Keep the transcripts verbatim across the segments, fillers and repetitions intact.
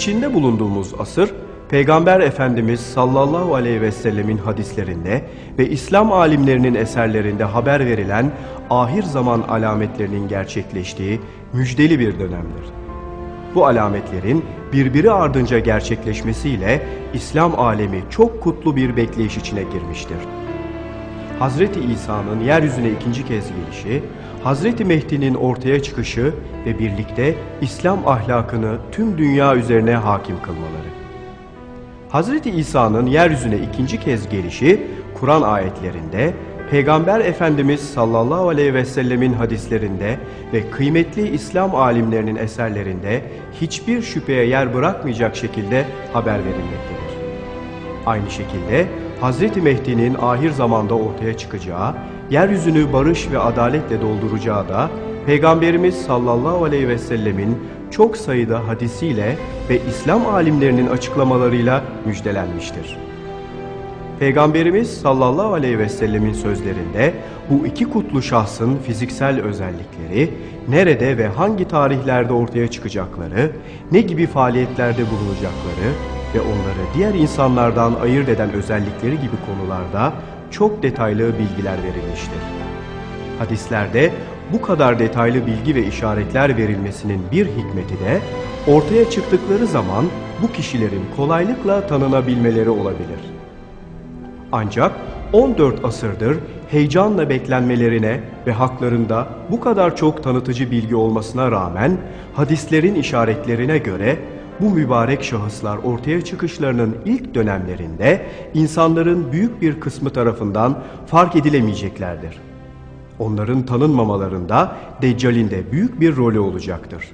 İçinde bulunduğumuz asır, Peygamber Efendimiz sallallahu aleyhi ve sellemin hadislerinde ve İslam alimlerinin eserlerinde haber verilen ahir zaman alametlerinin gerçekleştiği müjdeli bir dönemdir. Bu alametlerin birbiri ardınca gerçekleşmesiyle İslam alemi çok kutlu bir bekleyiş içine girmiştir. Hazreti İsa'nın yeryüzüne ikinci kez gelişi, Hazreti Mehdi'nin ortaya çıkışı ve birlikte İslam ahlakını tüm dünya üzerine hakim kılmaları. Hazreti İsa'nın yeryüzüne ikinci kez gelişi, Kur'an ayetlerinde, Peygamber Efendimiz sallallahu aleyhi ve sellemin hadislerinde ve kıymetli İslam alimlerinin eserlerinde hiçbir şüpheye yer bırakmayacak şekilde haber verilmektedir. Aynı şekilde Hazreti Mehdi'nin ahir zamanda ortaya çıkacağı, yeryüzünü barış ve adaletle dolduracağı da Peygamberimiz sallallahu aleyhi ve sellemin çok sayıda hadisiyle ve İslam alimlerinin açıklamalarıyla müjdelenmiştir. Peygamberimiz sallallahu aleyhi ve sellemin sözlerinde bu iki kutlu şahsın fiziksel özellikleri, nerede ve hangi tarihlerde ortaya çıkacakları, ne gibi faaliyetlerde bulunacakları ve onları diğer insanlardan ayırt eden özellikleri gibi konularda çok detaylı bilgiler verilmiştir. Hadislerde bu kadar detaylı bilgi ve işaretler verilmesinin bir hikmeti de ortaya çıktıkları zaman bu kişilerin kolaylıkla tanınabilmeleri olabilir. Ancak on dört asırdır heyecanla beklenmelerine ve haklarında bu kadar çok tanıtıcı bilgi olmasına rağmen hadislerin işaretlerine göre bu mübarek şahıslar ortaya çıkışlarının ilk dönemlerinde insanların büyük bir kısmı tarafından fark edilemeyeceklerdir. Onların tanınmamalarında Deccal'in de büyük bir rolü olacaktır.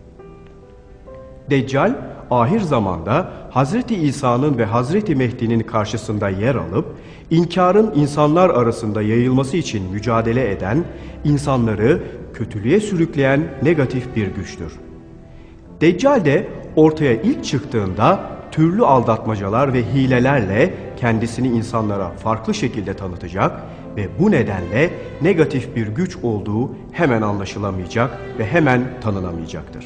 Deccal, ahir zamanda Hazreti İsa'nın ve Hazreti Mehdi'nin karşısında yer alıp, inkarın insanlar arasında yayılması için mücadele eden, insanları kötülüğe sürükleyen negatif bir güçtür. Deccal de ortaya ilk çıktığında türlü aldatmacalar ve hilelerle kendisini insanlara farklı şekilde tanıtacak ve bu nedenle negatif bir güç olduğu hemen anlaşılamayacak ve hemen tanınamayacaktır.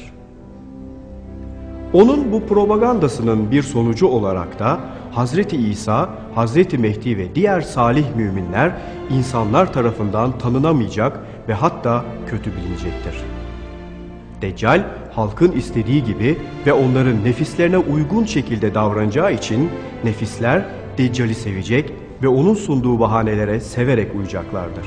Onun bu propagandasının bir sonucu olarak da Hazreti İsa, Hazreti Mehdi ve diğer salih müminler insanlar tarafından tanınamayacak ve hatta kötü bilinecektir. Deccal, halkın istediği gibi ve onların nefislerine uygun şekilde davranacağı için nefisler Deccal'i sevecek ve onun sunduğu bahanelere severek uyacaklardır.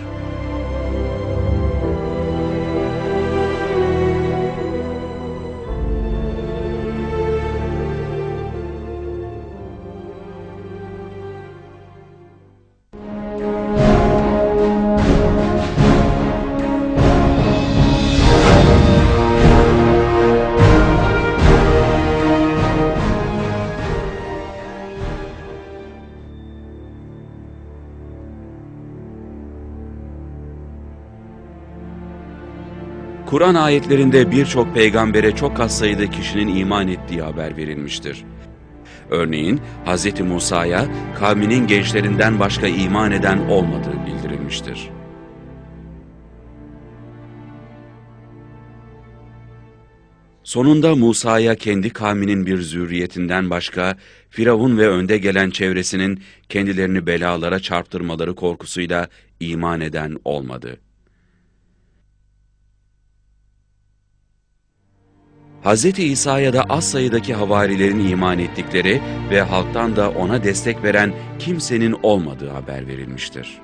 Kur'an ayetlerinde birçok peygambere çok az sayıda kişinin iman ettiği haber verilmiştir. Örneğin Hz. Musa'ya kavminin gençlerinden başka iman eden olmadığı bildirilmiştir. Sonunda Musa'ya kendi kavminin bir zürriyetinden başka Firavun ve önde gelen çevresinin kendilerini belalara çarptırmaları korkusuyla iman eden olmadı. Hz. İsa'ya da az sayıdaki havarilerin iman ettikleri ve halktan da ona destek veren kimsenin olmadığı haber verilmiştir.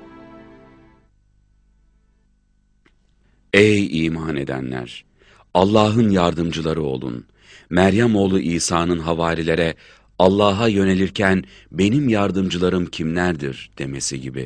Ey iman edenler! Allah'ın yardımcıları olun. Meryem oğlu İsa'nın havarilere Allah'a yönelirken benim yardımcılarım kimlerdir demesi gibi.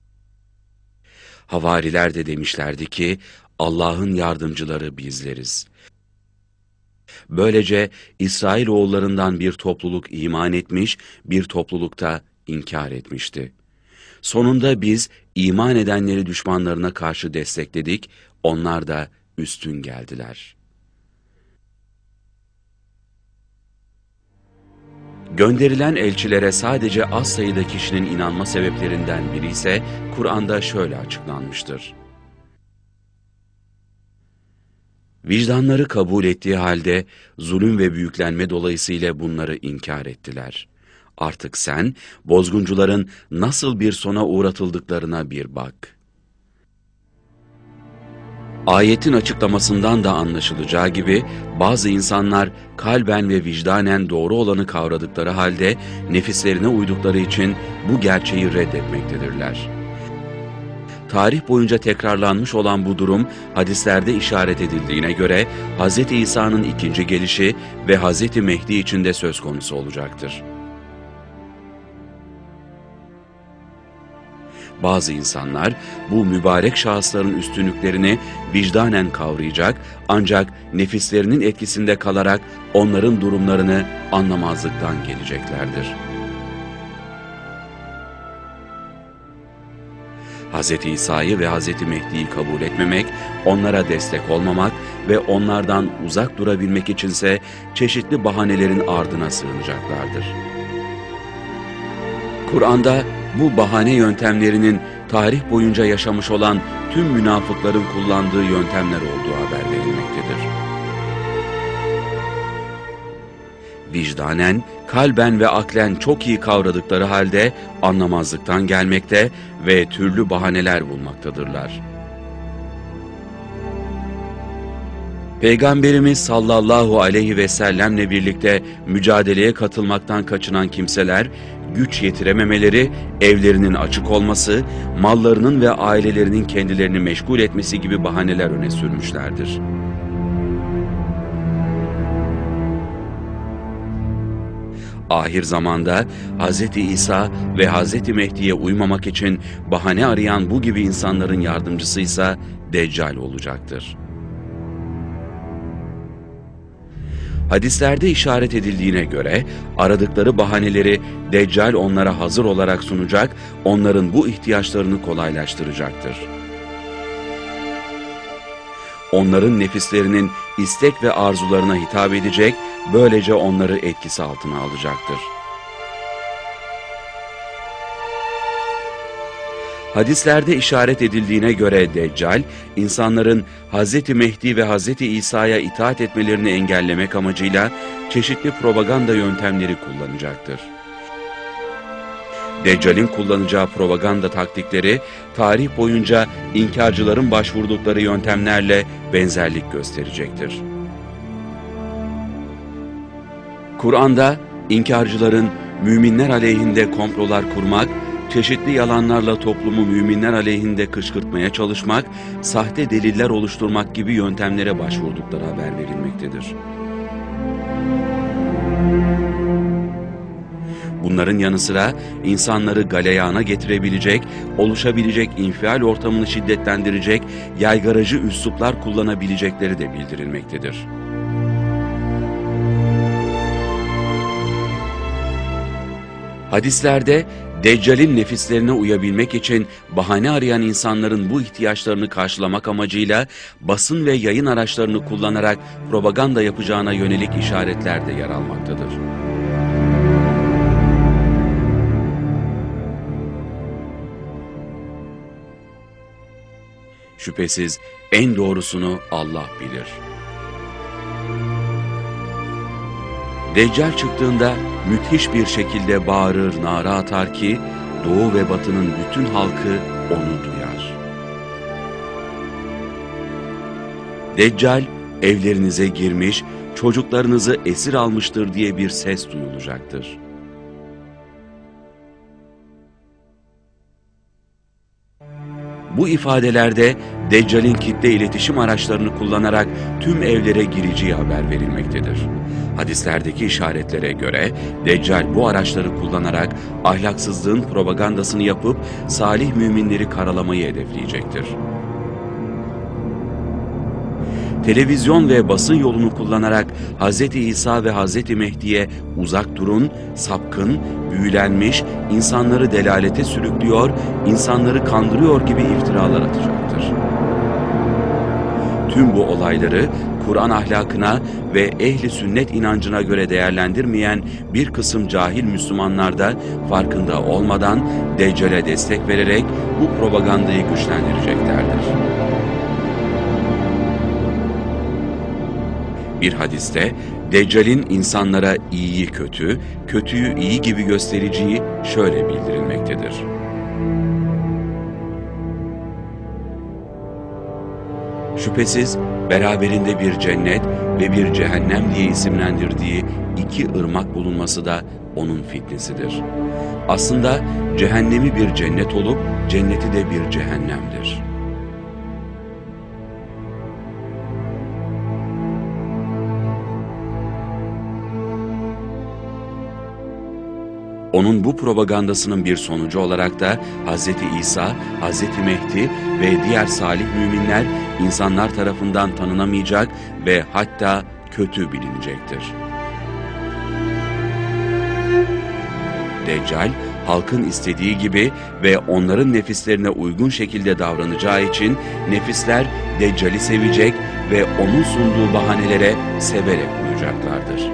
Havariler de demişlerdi ki Allah'ın yardımcıları bizleriz. Böylece İsrailoğullarından bir topluluk iman etmiş, bir topluluk da inkar etmişti. Sonunda biz iman edenleri düşmanlarına karşı destekledik, onlar da üstün geldiler. Gönderilen elçilere sadece az sayıda kişinin inanma sebeplerinden biri ise Kur'an'da şöyle açıklanmıştır. Vicdanları kabul ettiği halde zulüm ve büyüklenme dolayısıyla bunları inkar ettiler. Artık sen bozguncuların nasıl bir sona uğratıldıklarına bir bak. Ayetin açıklamasından da anlaşılacağı gibi bazı insanlar kalben ve vicdanen doğru olanı kavradıkları halde nefislerine uydukları için bu gerçeği reddetmektedirler. Tarih boyunca tekrarlanmış olan bu durum hadislerde işaret edildiğine göre Hz. İsa'nın ikinci gelişi ve Hz. Mehdi için de söz konusu olacaktır. Bazı insanlar bu mübarek şahısların üstünlüklerini vicdanen kavrayacak ancak nefislerinin etkisinde kalarak onların durumlarını anlamazlıktan geleceklerdir. Hz. İsa'yı ve Hz. Mehdi'yi kabul etmemek, onlara destek olmamak ve onlardan uzak durabilmek içinse çeşitli bahanelerin ardına sığınacaklardır. Kur'an'da bu bahane yöntemlerinin tarih boyunca yaşamış olan tüm münafıkların kullandığı yöntemler olduğu haber verilmektedir. Vicdanen, kalben ve aklen çok iyi kavradıkları halde anlamazlıktan gelmekte ve türlü bahaneler bulmaktadırlar. Peygamberimiz sallallahu aleyhi ve sellemle birlikte mücadeleye katılmaktan kaçınan kimseler, güç yetirememeleri, evlerinin açık olması, mallarının ve ailelerinin kendilerini meşgul etmesi gibi bahaneler öne sürmüşlerdir. Ahir zamanda Hz. İsa ve Hz. Mehdi'ye uymamak için bahane arayan bu gibi insanların yardımcısıysa Deccal olacaktır. Hadislerde işaret edildiğine göre aradıkları bahaneleri Deccal onlara hazır olarak sunacak, onların bu ihtiyaçlarını kolaylaştıracaktır. Onların nefislerinin istek ve arzularına hitap edecek, böylece onları etkisi altına alacaktır. Hadislerde işaret edildiğine göre Deccal, insanların Hz. Mehdi ve Hz. İsa'ya itaat etmelerini engellemek amacıyla çeşitli propaganda yöntemleri kullanacaktır. Deccal'in kullanacağı propaganda taktikleri, tarih boyunca inkarcıların başvurdukları yöntemlerle benzerlik gösterecektir. Kur'an'da inkarcıların müminler aleyhinde komplolar kurmak, çeşitli yalanlarla toplumu müminler aleyhinde kışkırtmaya çalışmak, sahte deliller oluşturmak gibi yöntemlere başvurdukları haber verilmektedir. Bunların yanı sıra insanları galeyana getirebilecek, oluşabilecek infial ortamını şiddetlendirecek, yaygaracı üsluplar kullanabilecekleri de bildirilmektedir. Hadislerde Deccal'in nefislerine uyabilmek için bahane arayan insanların bu ihtiyaçlarını karşılamak amacıyla basın ve yayın araçlarını kullanarak propaganda yapacağına yönelik işaretler de yer almaktadır. Şüphesiz en doğrusunu Allah bilir. Deccal çıktığında müthiş bir şekilde bağırır, nara atar ki doğu ve batının bütün halkı onu duyar. Deccal evlerinize girmiş, çocuklarınızı esir almıştır diye bir ses duyulacaktır. Bu ifadelerde Deccal'in kitle iletişim araçlarını kullanarak tüm evlere gireceği haber verilmektedir. Hadislerdeki işaretlere göre Deccal bu araçları kullanarak ahlaksızlığın propagandasını yapıp salih müminleri karalamayı hedefleyecektir. Televizyon ve basın yolunu kullanarak Hz. İsa ve Hz. Mehdi'ye uzak durun, sapkın, büyülenmiş, insanları delalete sürüklüyor, insanları kandırıyor gibi iftiralar atacaktır. Tüm bu olayları Kur'an ahlakına ve ehli sünnet inancına göre değerlendirmeyen bir kısım cahil Müslümanlar da farkında olmadan Deccal'e destek vererek bu propagandayı güçlendireceklerdir. Bir hadiste Deccal'in insanlara iyiyi kötü, kötüyü iyi gibi göstereceği şöyle bildirilmektedir. Şüphesiz beraberinde bir cennet ve bir cehennem diye isimlendirdiği iki ırmak bulunması da onun fitnesidir. Aslında cehennemi bir cennet olup cenneti de bir cehennemdir. Onun bu propagandasının bir sonucu olarak da Hazreti İsa, Hazreti Mehdi ve diğer salih müminler insanlar tarafından tanınamayacak ve hatta kötü bilinecektir. Deccal, halkın istediği gibi ve onların nefislerine uygun şekilde davranacağı için nefisler Deccal'i sevecek ve onun sunduğu bahanelere severek uyacaklardır.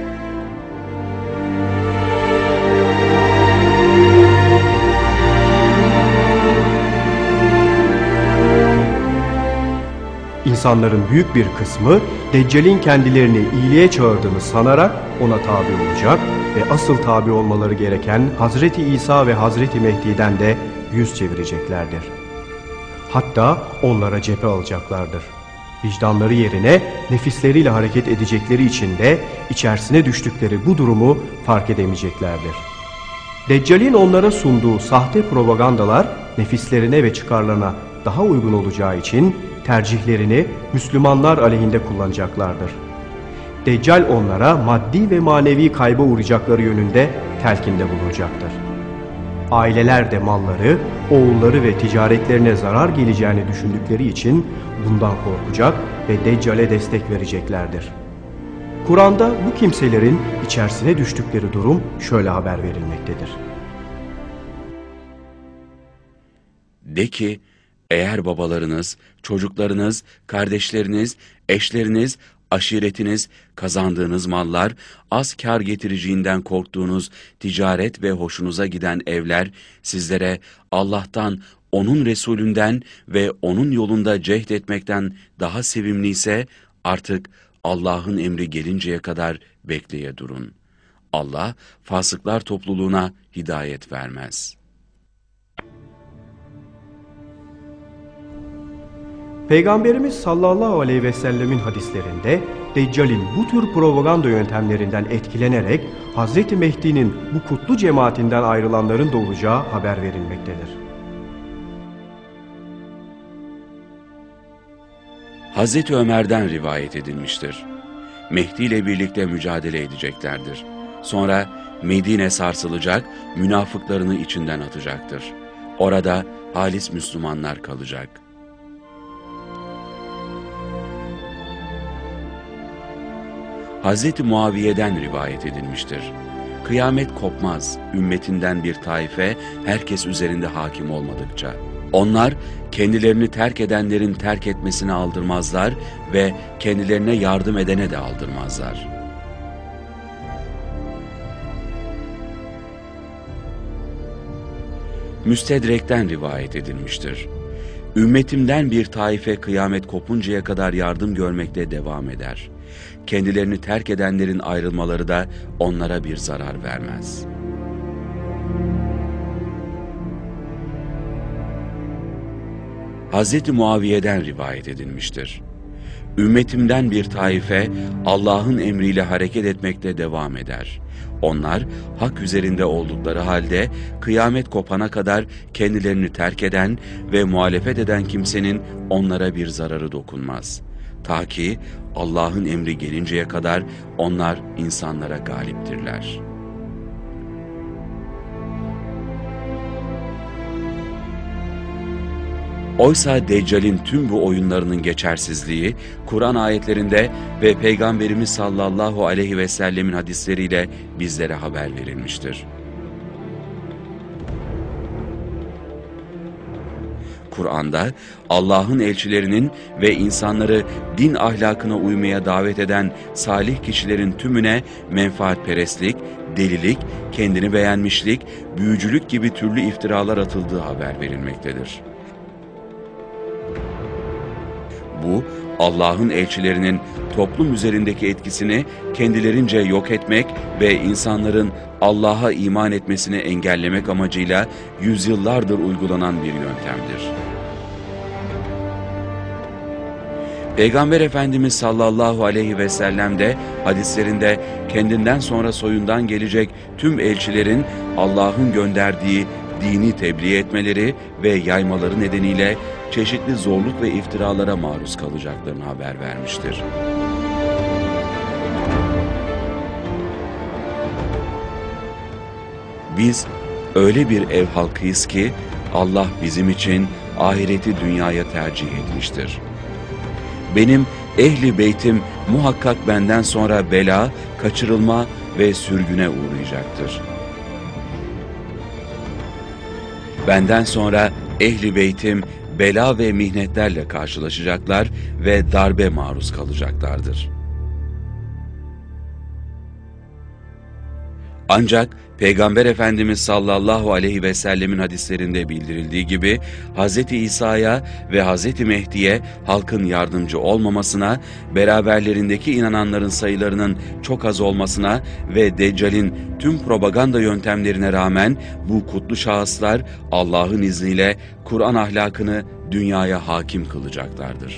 İnsanların büyük bir kısmı Deccal'in kendilerini iyiliğe çağırdığını sanarak ona tabi olacak ve asıl tabi olmaları gereken Hazreti İsa ve Hazreti Mehdi'den de yüz çevireceklerdir. Hatta onlara cephe alacaklardır. Vicdanları yerine nefisleriyle hareket edecekleri için de içerisine düştükleri bu durumu fark edemeyeceklerdir. Deccal'in onlara sunduğu sahte propagandalar nefislerine ve çıkarlarına daha uygun olacağı için tercihlerini Müslümanlar aleyhinde kullanacaklardır. Deccal onlara maddi ve manevi kayba uğrayacakları yönünde telkinde bulunacaktır. Aileler de malları, oğulları ve ticaretlerine zarar geleceğini düşündükleri için bundan korkacak ve Deccal'e destek vereceklerdir. Kur'an'da bu kimselerin içerisine düştükleri durum şöyle haber verilmektedir. De ki, eğer babalarınız, çocuklarınız, kardeşleriniz, eşleriniz, aşiretiniz, kazandığınız mallar, az kar getireceğinden korktuğunuz ticaret ve hoşunuza giden evler sizlere Allah'tan, onun Resulünden ve onun yolunda cehd etmekten daha sevimliyse artık Allah'ın emri gelinceye kadar bekleye durun. Allah fasıklar topluluğuna hidayet vermez. Peygamberimiz sallallahu aleyhi ve sellemin hadislerinde Deccal'in bu tür propaganda yöntemlerinden etkilenerek Hazreti Mehdi'nin bu kutlu cemaatinden ayrılanların da olacağı haber verilmektedir. Hazreti Ömer'den rivayet edilmiştir. Mehdi ile birlikte mücadele edeceklerdir. Sonra Medine sarsılacak, münafıklarını içinden atacaktır. Orada halis Müslümanlar kalacak. Hazreti Muaviye'den rivayet edilmiştir. Kıyamet kopmaz, ümmetinden bir taife herkes üzerinde hakim olmadıkça. Onlar kendilerini terk edenlerin terk etmesine aldırmazlar ve kendilerine yardım edene de aldırmazlar. Müstedrek'ten rivayet edilmiştir. Ümmetimden bir taife kıyamet kopuncaya kadar yardım görmekte devam eder. Kendilerini terk edenlerin ayrılmaları da onlara bir zarar vermez. Hazreti Muaviye'den rivayet edilmiştir. Ümmetimden bir taife Allah'ın emriyle hareket etmekte devam eder. Onlar hak üzerinde oldukları halde kıyamet kopana kadar kendilerini terk eden ve muhalefet eden kimsenin onlara bir zararı dokunmaz. Ta ki Allah'ın emri gelinceye kadar onlar insanlara galiptirler. Oysa Deccal'in tüm bu oyunlarının geçersizliği, Kur'an ayetlerinde ve Peygamberimiz sallallahu aleyhi ve sellemin hadisleriyle bizlere haber verilmiştir. Kur'an'da Allah'ın elçilerinin ve insanları din ahlakına uymaya davet eden salih kişilerin tümüne menfaatperestlik, delilik, kendini beğenmişlik, büyücülük gibi türlü iftiralar atıldığı haber verilmektedir. Bu, Allah'ın elçilerinin toplum üzerindeki etkisini kendilerince yok etmek ve insanların Allah'a iman etmesini engellemek amacıyla yüzyıllardır uygulanan bir yöntemdir. Peygamber Efendimiz sallallahu aleyhi ve sellem de hadislerinde kendinden sonra soyundan gelecek tüm elçilerin Allah'ın gönderdiği dini tebliğ etmeleri ve yaymaları nedeniyle çeşitli zorluk ve iftiralara maruz kalacaklarını haber vermiştir. Biz öyle bir ev halkıyız ki Allah bizim için ahireti dünyaya tercih etmiştir. Benim ehli beytim muhakkak benden sonra bela, kaçırılma ve sürgüne uğrayacaktır. Benden sonra ehli beytim bela ve mihnetlerle karşılaşacaklar ve darbe maruz kalacaklardır. Ancak Peygamber Efendimiz sallallahu aleyhi ve sellemin hadislerinde bildirildiği gibi Hz. İsa'ya ve Hz. Mehdi'ye halkın yardımcı olmamasına, beraberlerindeki inananların sayılarının çok az olmasına ve Deccal'in tüm propaganda yöntemlerine rağmen bu kutlu şahıslar Allah'ın izniyle Kur'an ahlakını dünyaya hakim kılacaklardır.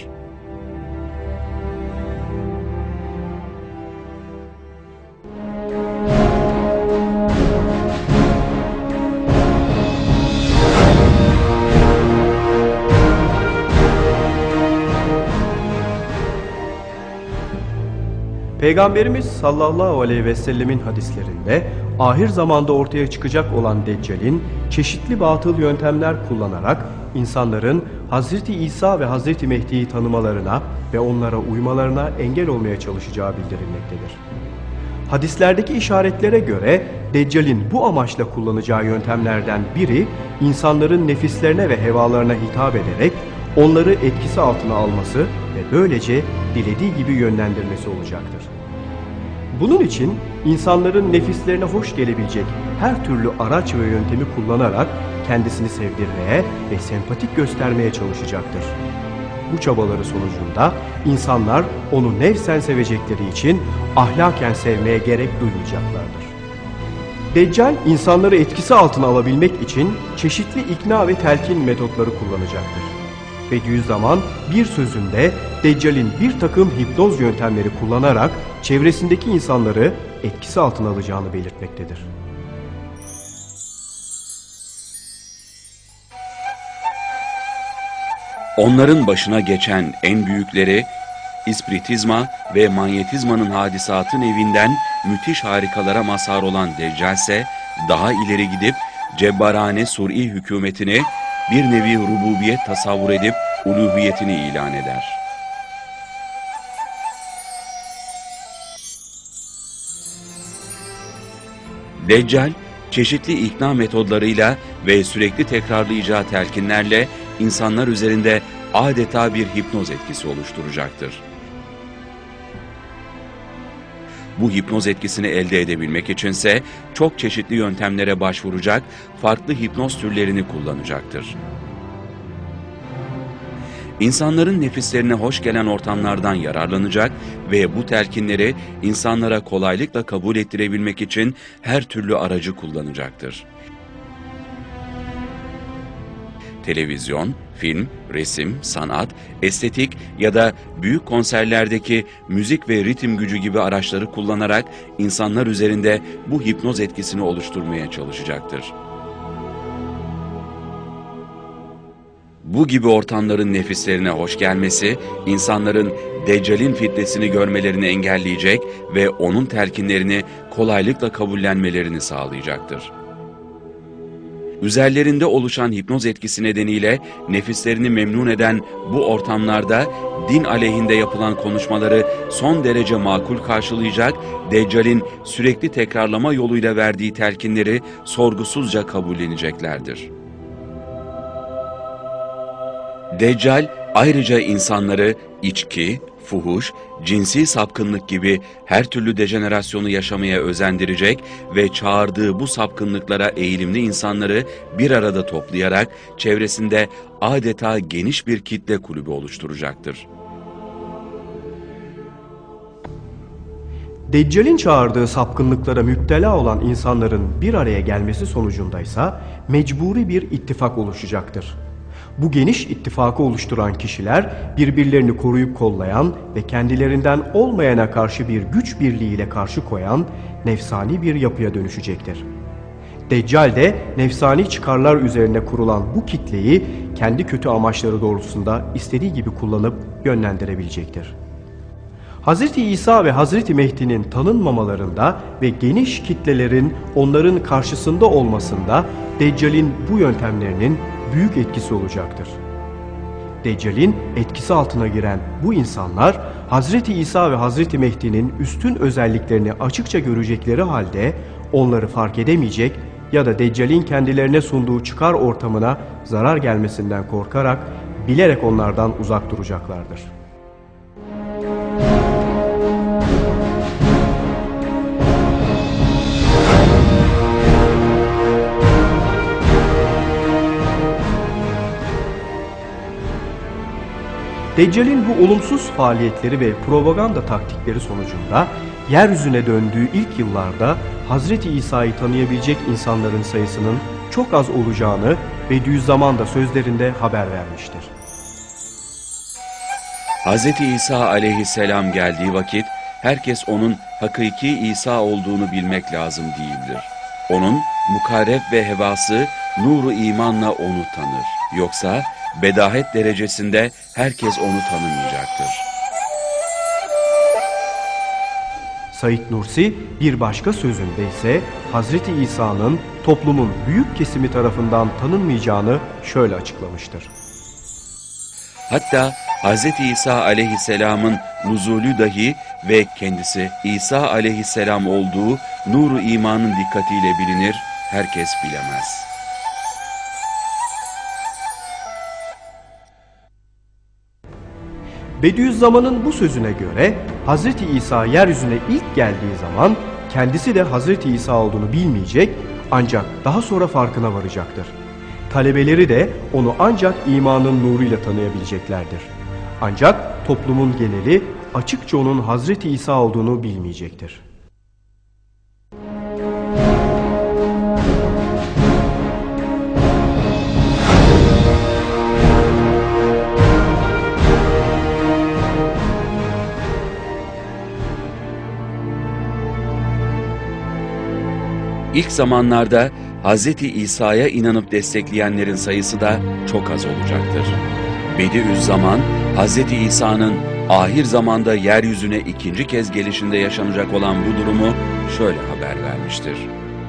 Peygamberimiz sallallahu aleyhi ve sellemin hadislerinde ahir zamanda ortaya çıkacak olan Deccal'in çeşitli batıl yöntemler kullanarak insanların Hazreti İsa ve Hazreti Mehdi'yi tanımalarına ve onlara uymalarına engel olmaya çalışacağı bildirilmektedir. Hadislerdeki işaretlere göre Deccal'in bu amaçla kullanacağı yöntemlerden biri insanların nefislerine ve hevalarına hitap ederek onları etkisi altına alması ve böylece dilediği gibi yönlendirmesi olacaktır. Bunun için insanların nefislerine hoş gelebilecek her türlü araç ve yöntemi kullanarak kendisini sevdirmeye ve sempatik göstermeye çalışacaktır. Bu çabaları sonucunda insanlar onu nefsen sevecekleri için ahlaken sevmeye gerek duymayacaklardır. Deccal insanları etkisi altına alabilmek için çeşitli ikna ve telkin metotları kullanacaktır. Bediüzzaman bir sözünde Deccal'in bir takım hipnoz yöntemleri kullanarak çevresindeki insanları etkisi altına alacağını belirtmektedir. Onların başına geçen en büyükleri, ispiritizma ve manyetizmanın hadisatın evinden müthiş harikalara mazhar olan Deccal ise daha ileri gidip cebbarane sur'i hükümetini bir nevi rububiyet tasavvur edip uluhiyetini ilan eder. Deccal, çeşitli ikna metodlarıyla ve sürekli tekrarlayacağı telkinlerle insanlar üzerinde adeta bir hipnoz etkisi oluşturacaktır. Bu hipnoz etkisini elde edebilmek içinse çok çeşitli yöntemlere başvuracak, farklı hipnoz türlerini kullanacaktır. İnsanların nefislerine hoş gelen ortamlardan yararlanacak ve bu telkinleri insanlara kolaylıkla kabul ettirebilmek için her türlü aracı kullanacaktır. Televizyon, film, resim, sanat, estetik ya da büyük konserlerdeki müzik ve ritim gücü gibi araçları kullanarak insanlar üzerinde bu hipnoz etkisini oluşturmaya çalışacaktır. Bu gibi ortamların nefislerine hoş gelmesi, insanların Deccal'in fitnesini görmelerini engelleyecek ve onun telkinlerini kolaylıkla kabullenmelerini sağlayacaktır. Üzerlerinde oluşan hipnoz etkisi nedeniyle nefislerini memnun eden bu ortamlarda din aleyhinde yapılan konuşmaları son derece makul karşılayacak, Deccal'in sürekli tekrarlama yoluyla verdiği telkinleri sorgusuzca kabulleneceklerdir. Deccal ayrıca insanları içki, fuhuş, cinsi sapkınlık gibi her türlü dejenerasyonu yaşamaya özendirecek ve çağırdığı bu sapkınlıklara eğilimli insanları bir arada toplayarak çevresinde adeta geniş bir kitle kulübü oluşturacaktır. Deccal'in çağırdığı sapkınlıklara müptela olan insanların bir araya gelmesi sonucundaysa mecburi bir ittifak oluşacaktır. Bu geniş ittifakı oluşturan kişiler birbirlerini koruyup kollayan ve kendilerinden olmayana karşı bir güç birliğiyle karşı koyan nefsani bir yapıya dönüşecektir. Deccal de nefsani çıkarlar üzerine kurulan bu kitleyi kendi kötü amaçları doğrultusunda istediği gibi kullanıp yönlendirebilecektir. Hz. İsa ve Hz. Mehdi'nin tanınmamalarında ve geniş kitlelerin onların karşısında olmasında Deccal'in bu yöntemlerinin büyük etkisi olacaktır. Deccal'in etkisi altına giren bu insanlar Hz. İsa ve Hz. Mehdi'nin üstün özelliklerini açıkça görecekleri halde onları fark edemeyecek ya da Deccal'in kendilerine sunduğu çıkar ortamına zarar gelmesinden korkarak bilerek onlardan uzak duracaklardır. Deccal'in bu olumsuz faaliyetleri ve propaganda taktikleri sonucunda yeryüzüne döndüğü ilk yıllarda Hz. İsa'yı tanıyabilecek insanların sayısının çok az olacağını Bediüzzaman da sözlerinde haber vermiştir. Hz. İsa aleyhisselam geldiği vakit herkes onun hakiki İsa olduğunu bilmek lazım değildir. Onun mukarreb ve hevası nuru imanla onu tanır. Yoksa bedahet derecesinde herkes onu tanımayacaktır. Said Nursi bir başka sözünde ise Hazreti İsa'nın toplumun büyük kesimi tarafından tanınmayacağını şöyle açıklamıştır. Hatta Hz. İsa aleyhisselamın nuzulü dahi ve kendisi İsa aleyhisselam olduğu nuru imanın dikkatiyle bilinir, herkes bilemez. Bediüzzaman'ın bu sözüne göre Hz. İsa yeryüzüne ilk geldiği zaman kendisi de Hz. İsa olduğunu bilmeyecek ancak daha sonra farkına varacaktır. Talebeleri de onu ancak imanın nuruyla tanıyabileceklerdir. Ancak toplumun geneli açıkça onun Hz. İsa olduğunu bilmeyecektir. İlk zamanlarda Hz. İsa'ya inanıp destekleyenlerin sayısı da çok az olacaktır. Bediüzzaman, Hz. İsa'nın ahir zamanda yeryüzüne ikinci kez gelişinde yaşanacak olan bu durumu şöyle haber vermiştir.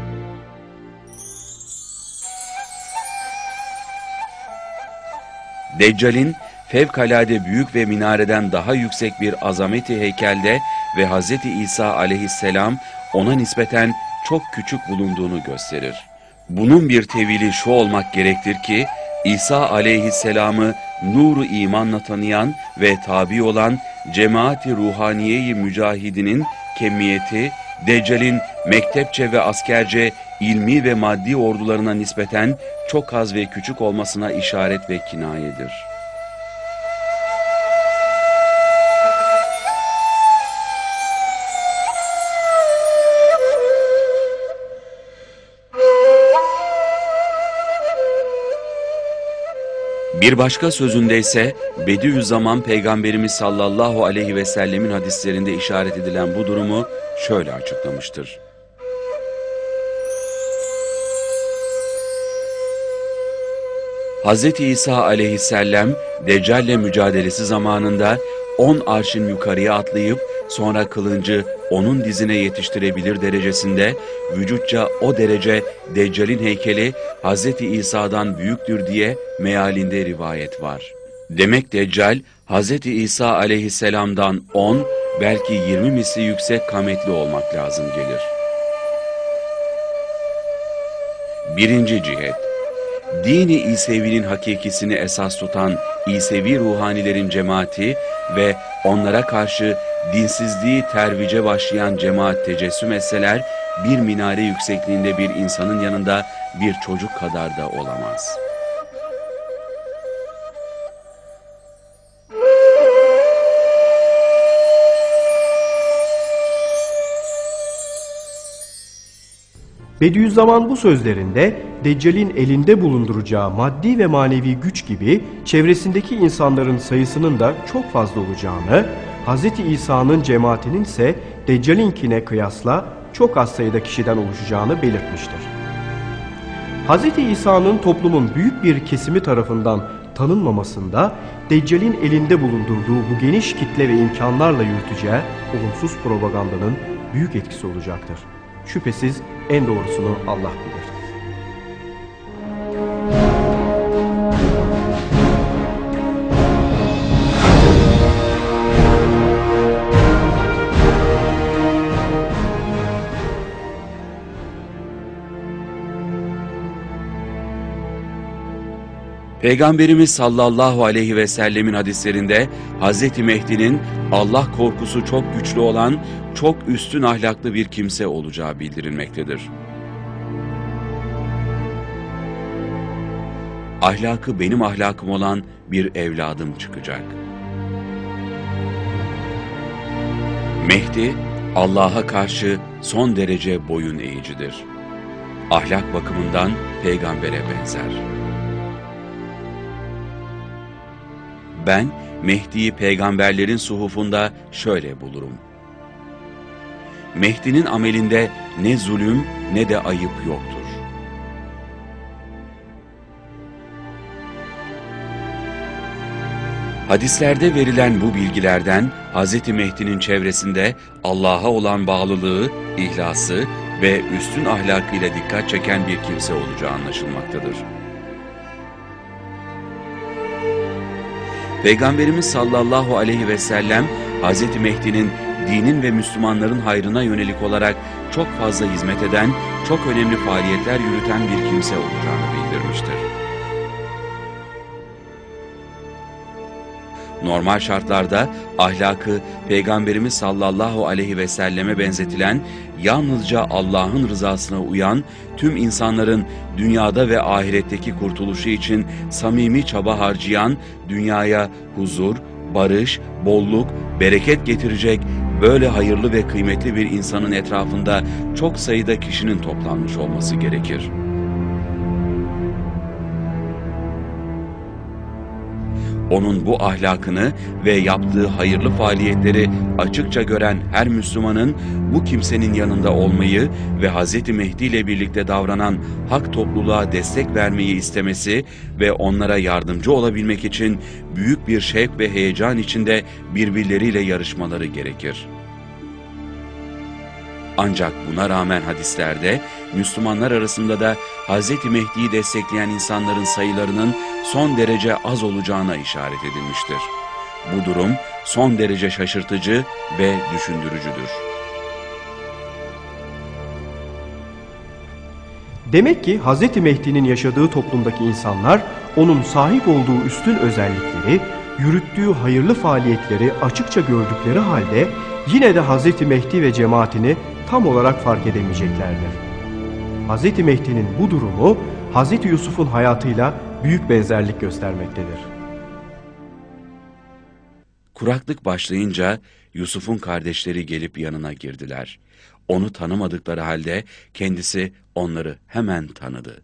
Deccal'in fevkalade büyük ve minareden daha yüksek bir azameti heykelde ve Hz. İsa aleyhisselam ona nispeten çok küçük bulunduğunu gösterir. Bunun bir tevili şu olmak gerektir ki, İsa aleyhisselamı nuru imanla tanıyan ve tabi olan cemaati ruhaniye-i mücahidinin kemiyeti, Deccal'in mektepçe ve askerce ilmi ve maddi ordularına nispeten çok az ve küçük olmasına işaret ve kinayedir. Bir başka sözünde ise Bediüzzaman Peygamberimiz sallallahu aleyhi ve sellemin hadislerinde işaret edilen bu durumu şöyle açıklamıştır. Hz. İsa aleyhisselam Deccal'le mücadelesi zamanında on arşın yukarıya atlayıp sonra kılıncı onun dizine yetiştirebilir derecesinde, vücutça o derece Deccal'in heykeli Hz. İsa'dan büyüktür diye mealinde rivayet var. Demek Deccal, Hz. İsa aleyhisselamdan on, belki yirmi misli yüksek kametli olmak lazım gelir. Birinci cihet. Dini İsevi'nin hakikisini esas tutan İsevi ruhanilerin cemaati ve onlara karşı dinsizliği tervice başlayan cemaat tecessüm etseler, bir minare yüksekliğinde bir insanın yanında bir çocuk kadar da olamaz. Bediüzzaman bu sözlerinde Deccal'in elinde bulunduracağı maddi ve manevi güç gibi çevresindeki insanların sayısının da çok fazla olacağını, Hz. İsa'nın cemaatinin ise Deccal'inkine kıyasla çok az sayıda kişiden oluşacağını belirtmiştir. Hz. İsa'nın toplumun büyük bir kesimi tarafından tanınmamasında Deccal'in elinde bulundurduğu bu geniş kitle ve imkanlarla yürüteceği olumsuz propagandanın büyük etkisi olacaktır. Şüphesiz en doğrusunu Allah bilir. Peygamberimiz sallallahu aleyhi ve sellemin hadislerinde Hz. Mehdi'nin Allah korkusu çok güçlü olan, çok üstün ahlaklı bir kimse olacağı bildirilmektedir. Ahlakı benim ahlakım olan bir evladım çıkacak. Mehdi, Allah'a karşı son derece boyun eğicidir. Ahlak bakımından peygambere benzer. Ben Mehdi'yi peygamberlerin suhufunda şöyle bulurum. Mehdi'nin amelinde ne zulüm ne de ayıp yoktur. Hadislerde verilen bu bilgilerden Hz. Mehdi'nin çevresinde Allah'a olan bağlılığı, ihlası ve üstün ahlakıyla dikkat çeken bir kimse olacağı anlaşılmaktadır. Peygamberimiz sallallahu aleyhi ve sellem Hz. Mehdi'nin dinin ve Müslümanların hayrına yönelik olarak çok fazla hizmet eden, çok önemli faaliyetler yürüten bir kimse olacağını bildirmiştir. Normal şartlarda ahlakı Peygamberimiz sallallahu aleyhi ve selleme benzetilen, yalnızca Allah'ın rızasına uyan, tüm insanların dünyada ve ahiretteki kurtuluşu için samimi çaba harcayan, dünyaya huzur, barış, bolluk, bereket getirecek böyle hayırlı ve kıymetli bir insanın etrafında çok sayıda kişinin toplanmış olması gerekir. Onun bu ahlakını ve yaptığı hayırlı faaliyetleri açıkça gören her Müslümanın bu kimsenin yanında olmayı ve Hz. Mehdi ile birlikte davranan hak topluluğa destek vermeyi istemesi ve onlara yardımcı olabilmek için büyük bir şevk ve heyecan içinde birbirleriyle yarışmaları gerekir. Ancak buna rağmen hadislerde Müslümanlar arasında da Hz. Mehdi'yi destekleyen insanların sayılarının son derece az olacağına işaret edilmiştir. Bu durum son derece şaşırtıcı ve düşündürücüdür. Demek ki Hz. Mehdi'nin yaşadığı toplumdaki insanlar onun sahip olduğu üstün özellikleri, yürüttüğü hayırlı faaliyetleri açıkça gördükleri halde yine de Hz. Mehdi ve cemaatini tam olarak fark edemeyeceklerdir. Hz. Mehdi'nin bu durumu Hz. Yusuf'un hayatıyla büyük benzerlik göstermektedir. Kuraklık başlayınca Yusuf'un kardeşleri gelip yanına girdiler. Onu tanımadıkları halde kendisi onları hemen tanıdı.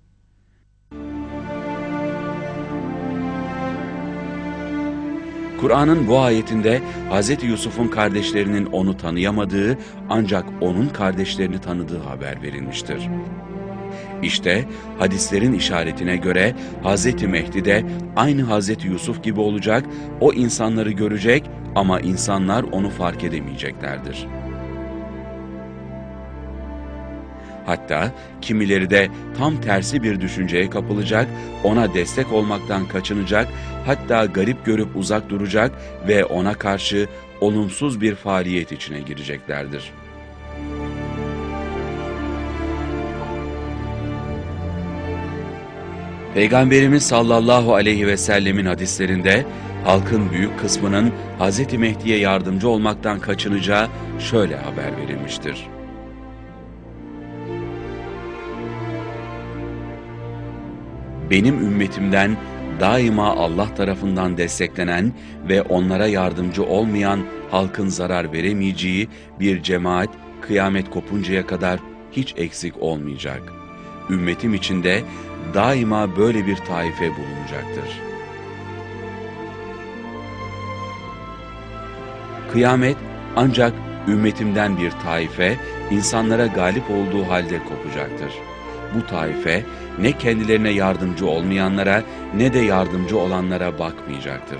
Kur'an'ın bu ayetinde Hz. Yusuf'un kardeşlerinin onu tanıyamadığı ancak onun kardeşlerini tanıdığı haber verilmiştir. İşte hadislerin işaretine göre Hz. Mehdi de aynı Hz. Yusuf gibi olacak, o insanları görecek ama insanlar onu fark edemeyeceklerdir. Hatta kimileri de tam tersi bir düşünceye kapılacak, ona destek olmaktan kaçınacak, hatta garip görüp uzak duracak ve ona karşı olumsuz bir faaliyet içine gireceklerdir. Peygamberimiz sallallahu aleyhi ve sellemin hadislerinde halkın büyük kısmının Hz. Mehdi'ye yardımcı olmaktan kaçınacağı şöyle haber verilmiştir. Benim ümmetimden daima Allah tarafından desteklenen ve onlara yardımcı olmayan halkın zarar veremeyeceği bir cemaat kıyamet kopuncaya kadar hiç eksik olmayacak. Ümmetim içinde daima böyle bir taife bulunacaktır. Kıyamet ancak ümmetimden bir taife insanlara galip olduğu halde kopacaktır. Bu taife ne kendilerine yardımcı olmayanlara ne de yardımcı olanlara bakmayacaktır.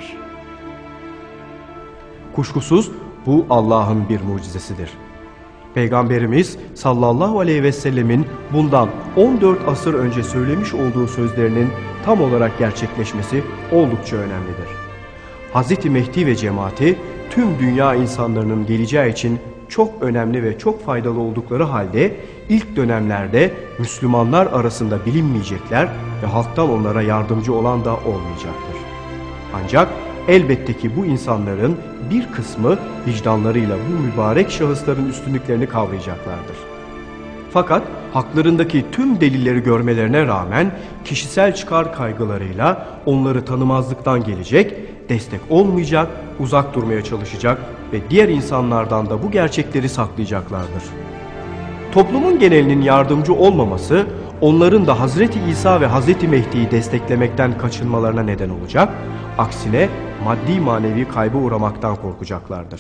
Kuşkusuz bu Allah'ın bir mucizesidir. Peygamberimiz sallallahu aleyhi ve sellemin bundan on dört asır önce söylemiş olduğu sözlerinin tam olarak gerçekleşmesi oldukça önemlidir. Hazreti Mehdi ve cemaati tüm dünya insanlarının geleceği için çok önemli ve çok faydalı oldukları halde ilk dönemlerde Müslümanlar arasında bilinmeyecekler ve halktan onlara yardımcı olan da olmayacaktır. Ancak elbette ki bu insanların bir kısmı vicdanlarıyla bu mübarek şahısların üstünlüklerini kavrayacaklardır. Fakat haklarındaki tüm delilleri görmelerine rağmen kişisel çıkar kaygılarıyla onları tanımazlıktan gelecek, destek olmayacak, uzak durmaya çalışacak ve diğer insanlardan da bu gerçekleri saklayacaklardır. Toplumun genelinin yardımcı olmaması, onların da Hazreti İsa ve Hazreti Mehdi'yi desteklemekten kaçınmalarına neden olacak, aksine maddi manevi kaybı uğramaktan korkacaklardır.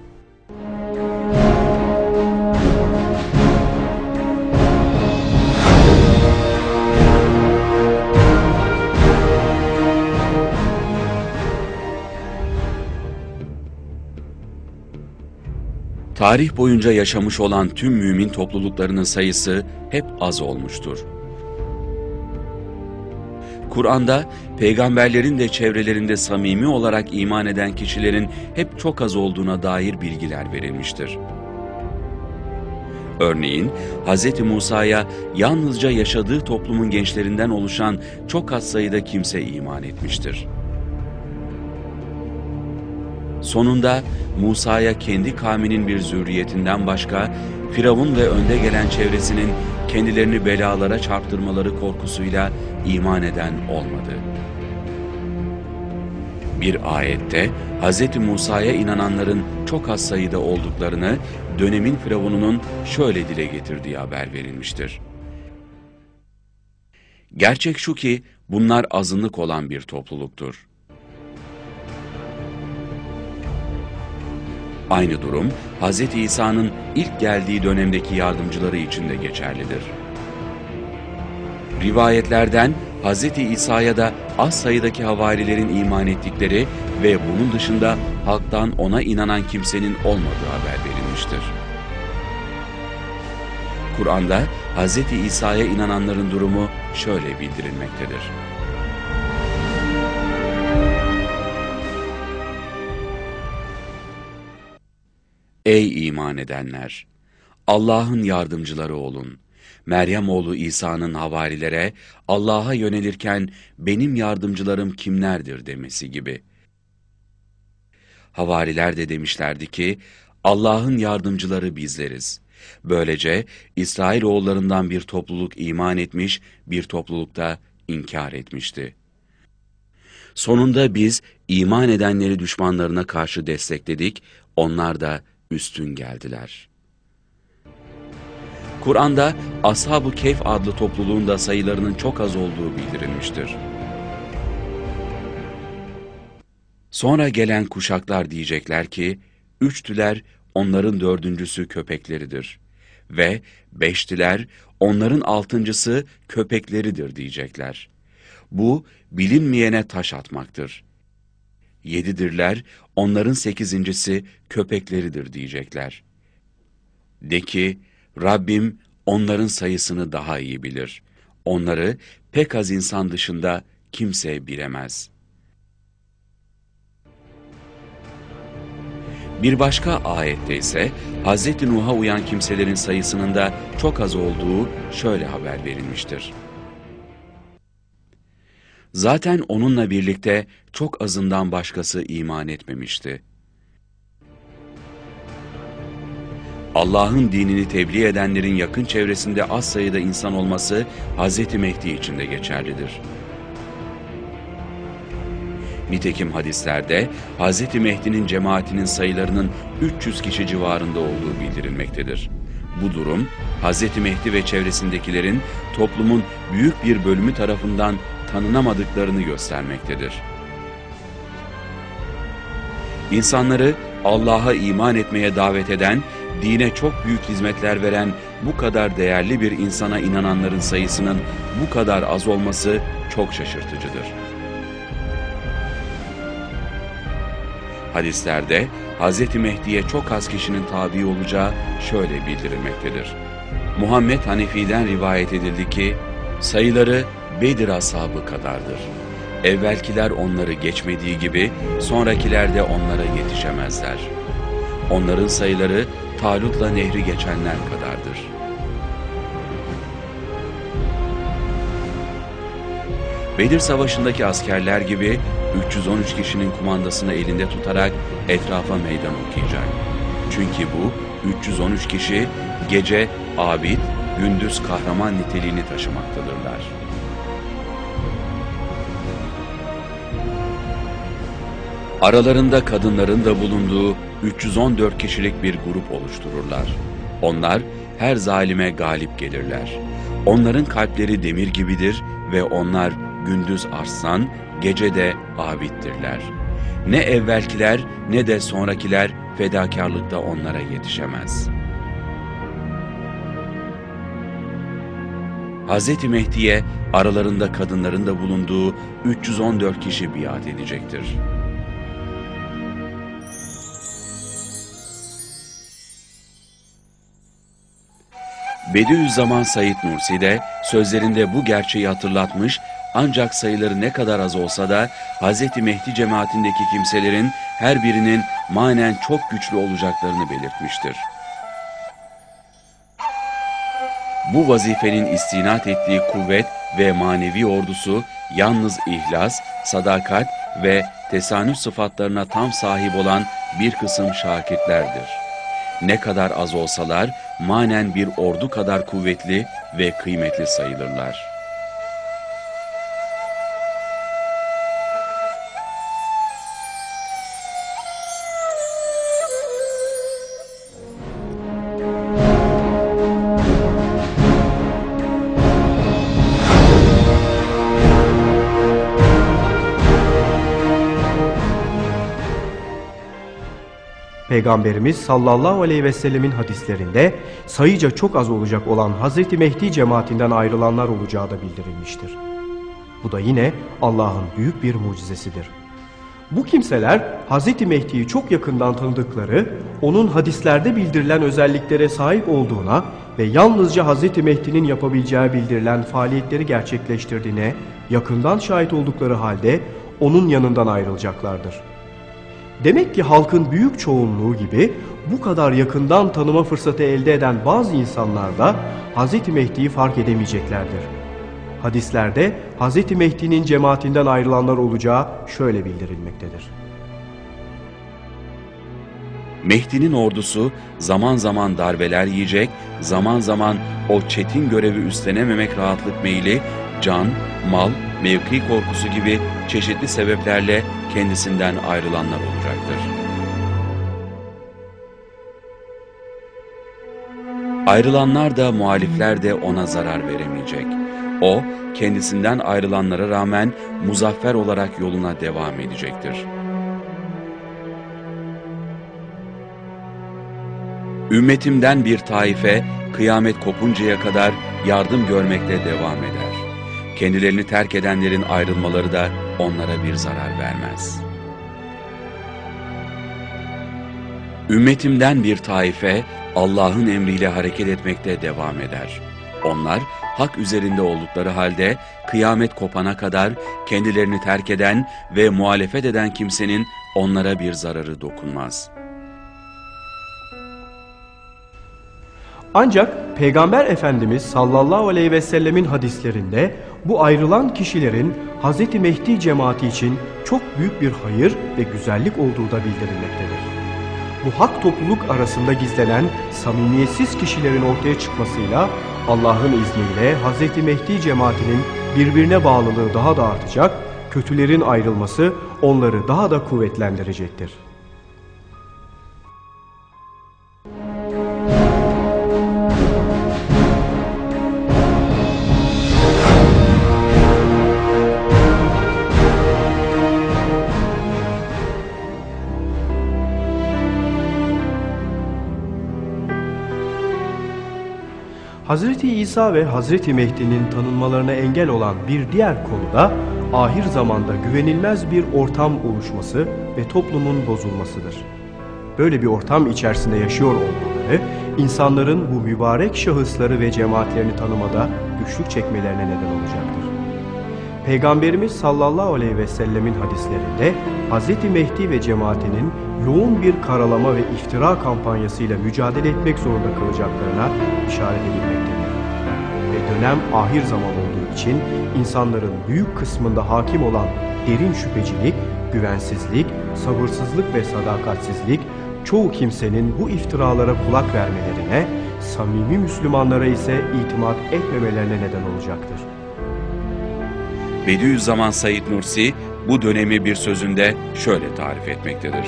Tarih boyunca yaşamış olan tüm mümin topluluklarının sayısı hep az olmuştur. Kur'an'da peygamberlerin de çevrelerinde samimi olarak iman eden kişilerin hep çok az olduğuna dair bilgiler verilmiştir. Örneğin Hz. Musa'ya yalnızca yaşadığı toplumun gençlerinden oluşan çok az sayıda kimse iman etmiştir. Sonunda Musa'ya kendi kavminin bir zürriyetinden başka Firavun ve önde gelen çevresinin kendilerini belalara çarptırmaları korkusuyla iman eden olmadı. Bir ayette Hz. Musa'ya inananların çok az sayıda olduklarını dönemin Firavun'unun şöyle dile getirdiği haber verilmiştir. Gerçek şu ki bunlar azınlık olan bir topluluktur. Aynı durum Hz. İsa'nın ilk geldiği dönemdeki yardımcıları için de geçerlidir. Rivayetlerden Hz. İsa'ya da az sayıdaki havarilerin iman ettikleri ve bunun dışında halktan ona inanan kimsenin olmadığı haber verilmiştir. Kur'an'da Hz. İsa'ya inananların durumu şöyle bildirilmektedir. Ey iman edenler! Allah'ın yardımcıları olun. Meryem oğlu İsa'nın havarilere Allah'a yönelirken benim yardımcılarım kimlerdir demesi gibi. Havariler de demişlerdi ki Allah'ın yardımcıları bizleriz. Böylece İsrailoğullarından bir topluluk iman etmiş, bir topluluk da inkar etmişti. Sonunda biz iman edenleri düşmanlarına karşı destekledik, onlar da üstün geldiler. Kur'an'da Ashab-ı Kehf adlı topluluğun da sayılarının çok az olduğu bildirilmiştir. Sonra gelen kuşaklar diyecekler ki, üçtüler, onların dördüncüsü köpekleridir. Ve beştiler, onların altıncısı köpekleridir diyecekler. Bu, bilinmeyene taş atmaktır. Yedidirler, onların sekizincisi köpekleridir diyecekler. De ki, Rabbim onların sayısını daha iyi bilir. Onları pek az insan dışında kimse bilemez. Bir başka ayette ise Hz. Nuh'a uyan kimselerin sayısının da çok az olduğu şöyle haber verilmiştir. Zaten onunla birlikte çok azından başkası iman etmemişti. Allah'ın dinini tebliğ edenlerin yakın çevresinde az sayıda insan olması Hz. Mehdi için de geçerlidir. Nitekim hadislerde Hz. Mehdi'nin cemaatinin sayılarının üç yüz kişi civarında olduğu bildirilmektedir. Bu durum Hazreti Mehdi ve çevresindekilerin toplumun büyük bir bölümü tarafından tanınamadıklarını göstermektedir. İnsanları Allah'a iman etmeye davet eden, dine çok büyük hizmetler veren bu kadar değerli bir insana inananların sayısının bu kadar az olması çok şaşırtıcıdır. Hadislerde Hazreti Mehdi'ye çok az kişinin tabi olacağı şöyle bildirilmektedir. Muhammed Hanefi'den rivayet edildi ki, sayıları Bedir ashabı kadardır. Evvelkiler onları geçmediği gibi sonrakiler de onlara yetişemezler. Onların sayıları Talut'la nehri geçenler kadardır. Bedir Savaşı'ndaki askerler gibi üç yüz on üç kişinin kumandasını elinde tutarak etrafa meydan okuyacak. Çünkü bu üç yüz on üç kişi gece abid, gündüz kahraman niteliğini taşımaktadırlar. Aralarında kadınların da bulunduğu üç yüz on dört kişilik bir grup oluştururlar. Onlar her zalime galip gelirler. Onların kalpleri demir gibidir ve onlar gündüz arslan, gece de abiddirler. Ne evvelkiler ne de sonrakiler fedakarlıkta onlara yetişemez. Hazreti Mehdi'ye aralarında kadınların da bulunduğu üç yüz on dört kişi biat edecektir. Bediüzzaman Said Nursi de sözlerinde bu gerçeği hatırlatmış, ancak sayıları ne kadar az olsa da Hazreti Mehdi cemaatindeki kimselerin her birinin manen çok güçlü olacaklarını belirtmiştir. Bu vazifenin istinat ettiği kuvvet ve manevi ordusu yalnız ihlas, sadakat ve tesanüt sıfatlarına tam sahip olan bir kısım şakirtlerdir. Ne kadar az olsalar manen bir ordu kadar kuvvetli ve kıymetli sayılırlar. Peygamberimiz sallallahu aleyhi ve sellemin hadislerinde sayıca çok az olacak olan Hazreti Mehdi cemaatinden ayrılanlar olacağı da bildirilmiştir. Bu da yine Allah'ın büyük bir mucizesidir. Bu kimseler Hazreti Mehdi'yi çok yakından tanıdıkları, onun hadislerde bildirilen özelliklere sahip olduğuna ve yalnızca Hazreti Mehdi'nin yapabileceği bildirilen faaliyetleri gerçekleştirdiğine yakından şahit oldukları halde onun yanından ayrılacaklardır. Demek ki halkın büyük çoğunluğu gibi bu kadar yakından tanıma fırsatı elde eden bazı insanlar da Hazreti Mehdi'yi fark edemeyeceklerdir. Hadislerde Hazreti Mehdi'nin cemaatinden ayrılanlar olacağı şöyle bildirilmektedir. Mehdi'nin ordusu zaman zaman darbeler yiyecek, zaman zaman o çetin görevi üstlenememek rahatlık meyli, can, mal, mevki korkusu gibi çeşitli sebeplerle kendisinden ayrılanlar olacaktır. Ayrılanlar da muhalifler de ona zarar veremeyecek. O, kendisinden ayrılanlara rağmen muzaffer olarak yoluna devam edecektir. Ümmetimden bir taife kıyamet kopuncaya kadar yardım görmekte devam eder. Kendilerini terk edenlerin ayrılmaları da onlara bir zarar vermez. Ümmetimden bir taife Allah'ın emriyle hareket etmekte devam eder. Onlar hak üzerinde oldukları halde kıyamet kopana kadar kendilerini terk eden ve muhalefet eden kimsenin onlara bir zararı dokunmaz. Ancak Peygamber Efendimiz sallallahu aleyhi ve sellemin hadislerinde bu ayrılan kişilerin Hazreti Mehdi cemaati için çok büyük bir hayır ve güzellik olduğu da bildirilmektedir. Bu hak topluluk arasında gizlenen samimiyetsiz kişilerin ortaya çıkmasıyla Allah'ın izniyle Hazreti Mehdi cemaatinin birbirine bağlılığı daha da artacak, kötülerin ayrılması onları daha da kuvvetlendirecektir. Hazreti İsa ve Hazreti Mehdi'nin tanınmalarına engel olan bir diğer konu da ahir zamanda güvenilmez bir ortam oluşması ve toplumun bozulmasıdır. Böyle bir ortam içerisinde yaşıyor olmaları, insanların bu mübarek şahısları ve cemaatlerini tanımada güçlük çekmelerine neden olacaktır. Peygamberimiz sallallahu aleyhi ve sellemin hadislerinde Hazreti Mehdi ve cemaatinin yoğun bir karalama ve iftira kampanyasıyla mücadele etmek zorunda kalacaklarına işaret edilmektedir. Ve dönem ahir zaman olduğu için insanların büyük kısmında hakim olan derin şüphecilik, güvensizlik, sabırsızlık ve sadakatsizlik, çoğu kimsenin bu iftiralara kulak vermelerine, samimi Müslümanlara ise itimat etmemelerine neden olacaktır. Bediüzzaman Said Nursi bu dönemi bir sözünde şöyle tarif etmektedir.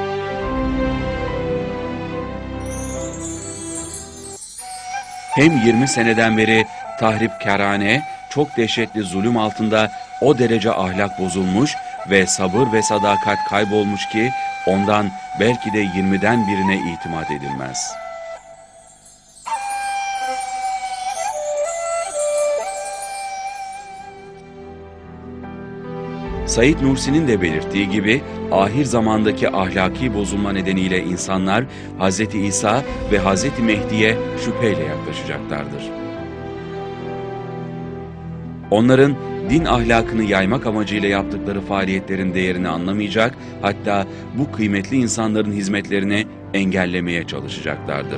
Hem yirmi seneden beri tahripkârane, çok dehşetli zulüm altında o derece ahlak bozulmuş ve sabır ve sadakat kaybolmuş ki ondan belki de yirmiden birine itimat edilmez. Said Nursi'nin de belirttiği gibi ahir zamandaki ahlaki bozulma nedeniyle insanlar Hazreti İsa ve Hazreti Mehdi'ye şüpheyle yaklaşacaklardır. Onların din ahlakını yaymak amacıyla yaptıkları faaliyetlerin değerini anlamayacak, hatta bu kıymetli insanların hizmetlerini engellemeye çalışacaklardır.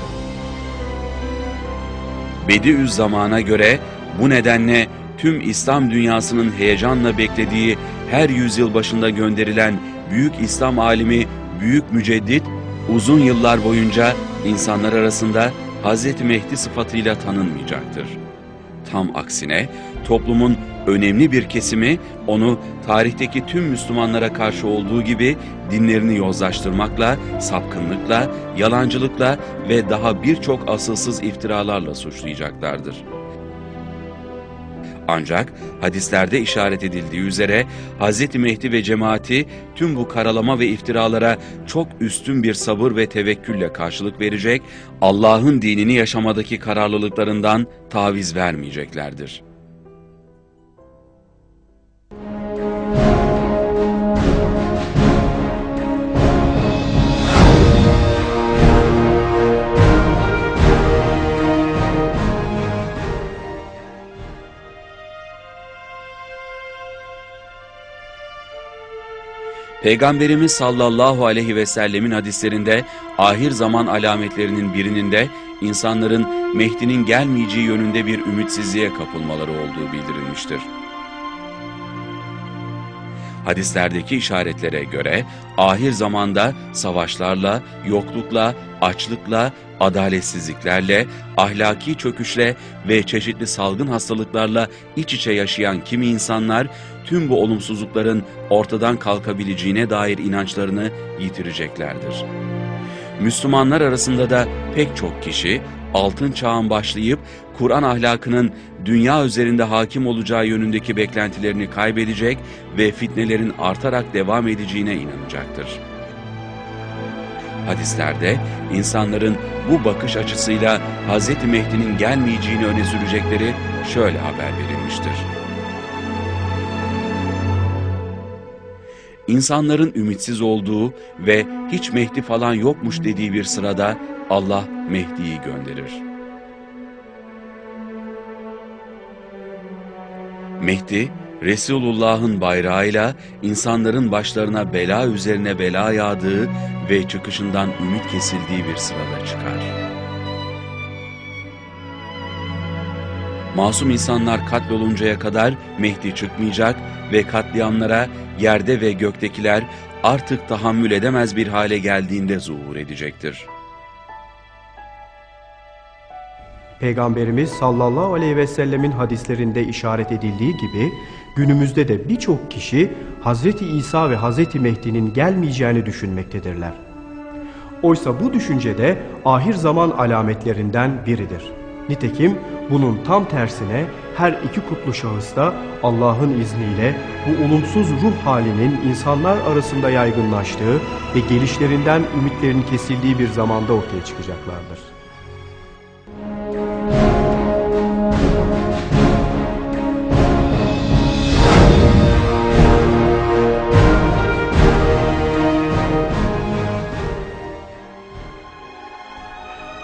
Bediüzzaman'a göre bu nedenle tüm İslam dünyasının heyecanla beklediği her yüzyıl başında gönderilen büyük İslam alimi, büyük müceddit, uzun yıllar boyunca insanlar arasında Hazreti Mehdi sıfatıyla tanınmayacaktır. Tam aksine toplumun önemli bir kesimi onu tarihteki tüm Müslümanlara karşı olduğu gibi dinlerini yozlaştırmakla, sapkınlıkla, yalancılıkla ve daha birçok asılsız iftiralarla suçlayacaklardır. Ancak hadislerde işaret edildiği üzere Hazreti Mehdi ve cemaati tüm bu karalama ve iftiralara çok üstün bir sabır ve tevekkülle karşılık verecek, Allah'ın dinini yaşamadaki kararlılıklarından taviz vermeyeceklerdir. Peygamberimiz sallallahu aleyhi ve sellemin hadislerinde ahir zaman alametlerinin birinin de insanların Mehdi'nin gelmeyeceği yönünde bir ümitsizliğe kapılmaları olduğu bildirilmiştir. Hadislerdeki işaretlere göre ahir zamanda savaşlarla, yoklukla, açlıkla, adaletsizliklerle, ahlaki çöküşle ve çeşitli salgın hastalıklarla iç içe yaşayan kimi insanlar tüm bu olumsuzlukların ortadan kalkabileceğine dair inançlarını yitireceklerdir. Müslümanlar arasında da pek çok kişi altın çağın başlayıp Kur'an ahlakının dünya üzerinde hakim olacağı yönündeki beklentilerini kaybedecek ve fitnelerin artarak devam edeceğine inanacaktır. Hadislerde insanların bu bakış açısıyla Hazreti Mehdi'nin gelmeyeceğini öne sürecekleri şöyle haber verilmiştir. İnsanların ümitsiz olduğu ve hiç Mehdi falan yokmuş dediği bir sırada Allah Mehdi'yi gönderir. Mehdi, Resulullah'ın bayrağıyla insanların başlarına bela üzerine bela yağdığı ve çıkışından ümit kesildiği bir sırada çıkar. Masum insanlar katloluncaya kadar Mehdi çıkmayacak ve katliamlara yerde ve göktekiler artık tahammül edemez bir hale geldiğinde zuhur edecektir. Peygamberimiz sallallahu aleyhi ve sellemin hadislerinde işaret edildiği gibi günümüzde de birçok kişi Hazreti İsa ve Hazreti Mehdi'nin gelmeyeceğini düşünmektedirler. Oysa bu düşünce de ahir zaman alametlerinden biridir. Nitekim bunun tam tersine her iki kutlu şahıs da Allah'ın izniyle bu olumsuz ruh halinin insanlar arasında yaygınlaştığı ve gelişlerinden ümitlerin kesildiği bir zamanda ortaya çıkacaklardır.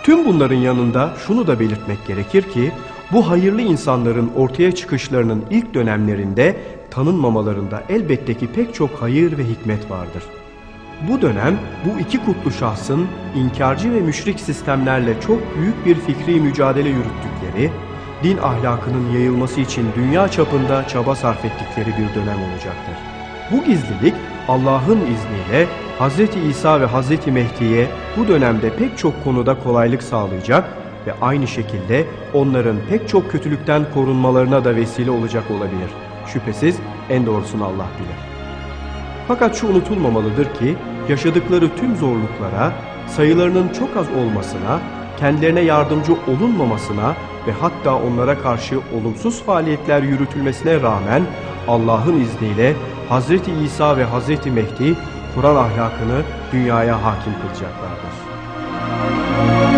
Tüm bunların yanında şunu da belirtmek gerekir ki, bu hayırlı insanların ortaya çıkışlarının ilk dönemlerinde tanınmamalarında elbette ki pek çok hayır ve hikmet vardır. Bu dönem bu iki kutlu şahsın inkarcı ve müşrik sistemlerle çok büyük bir fikri mücadele yürüttükleri, din ahlakının yayılması için dünya çapında çaba sarf ettikleri bir dönem olacaktır. Bu gizlilik Allah'ın izniyle Hazreti İsa ve Hazreti Mehdi'ye bu dönemde pek çok konuda kolaylık sağlayacak ve aynı şekilde onların pek çok kötülükten korunmalarına da vesile olacak olabilir. Şüphesiz en doğrusunu Allah bilir. Fakat şu unutulmamalıdır ki yaşadıkları tüm zorluklara, sayılarının çok az olmasına, kendilerine yardımcı olunmamasına ve hatta onlara karşı olumsuz faaliyetler yürütülmesine rağmen Allah'ın izniyle Hazreti İsa ve Hazreti Mehdi Kur'an ahlakını dünyaya hakim kılacaklardır.